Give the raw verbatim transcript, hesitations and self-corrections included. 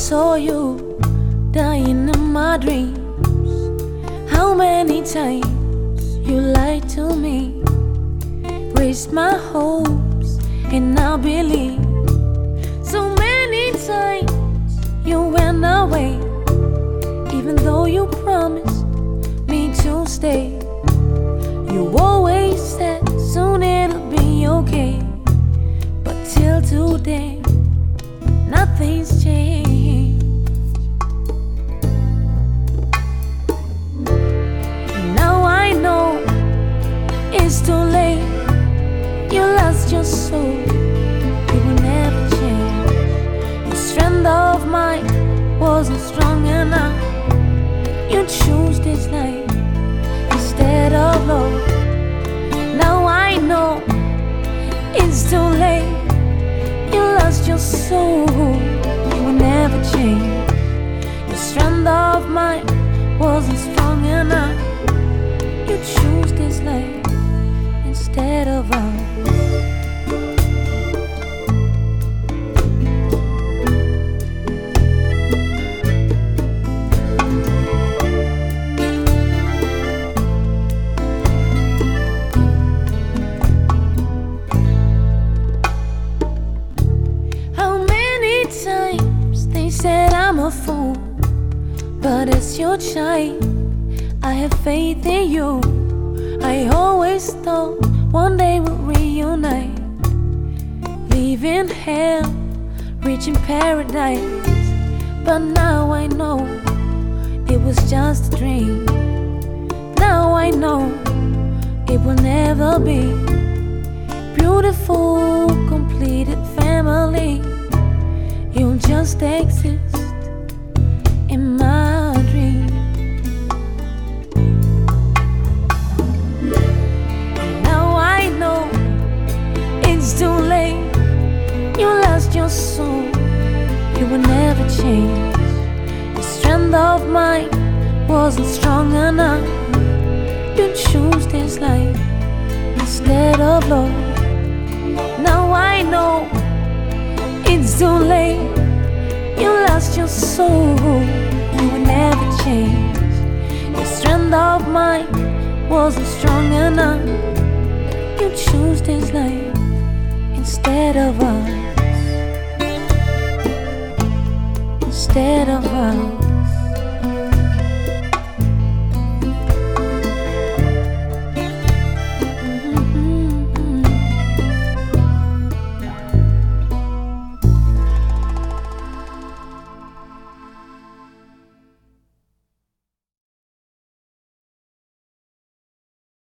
saw you dying in my dreams. How many times you lied to me, raised my hopes and I believe. So many times you went away, even though you promised me to stay. You always said soon it'll be okay, but till today nothing's changed. Now I know it's too late. You lost your soul, it will never change. The strength of mine wasn't strong enough. You chose this life instead of love. Now I know it's too late. You lost your soul, it will never change. The strength of mine wasn't strong enough. You chose this life instead of us. Times they said I'm a fool, but as your child I have faith in you. I always thought one day we'll reunite, leaving hell, reaching paradise. But now I know it was just a dream. Now I know it will never be. Beautiful, completed family, you'll just exist in my dream. And now I know it's too late. You lost your soul, it will never change. The strength of mine wasn't strong enough. You chose this life instead of love. Now I know it's too late. You lost your soul, you will never change. The strength of mine wasn't strong enough. You chose this life instead of us. Instead of us.